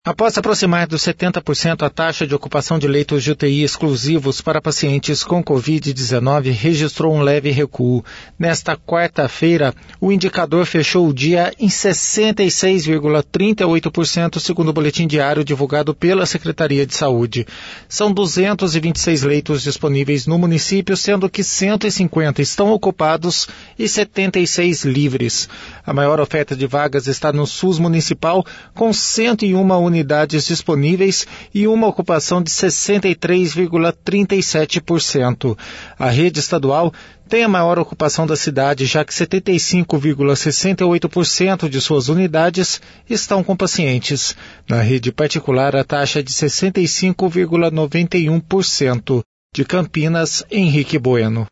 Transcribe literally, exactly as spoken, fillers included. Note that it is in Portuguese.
Após se aproximar dos setenta por cento, a taxa de ocupação de leitos de U T I exclusivos para pacientes com covid dezenove registrou um leve recuo. Nesta quarta-feira, o indicador fechou o dia em sessenta e seis vírgula trinta e oito por cento, segundo o boletim diário divulgado pela Secretaria de Saúde. São duzentos e vinte e seis leitos disponíveis no município, sendo que cento e cinquenta estão ocupados e setenta e seis livres. A maior oferta de vagas está no SUS municipal, com cento e uma unidades unidades disponíveis e uma ocupação de sessenta e três vírgula trinta e sete por cento. A rede estadual tem a maior ocupação da cidade, já que setenta e cinco vírgula sessenta e oito por cento de suas unidades estão com pacientes. Na rede particular, a taxa é de sessenta e cinco vírgula noventa e um por cento. De Campinas, Henrique Bueno.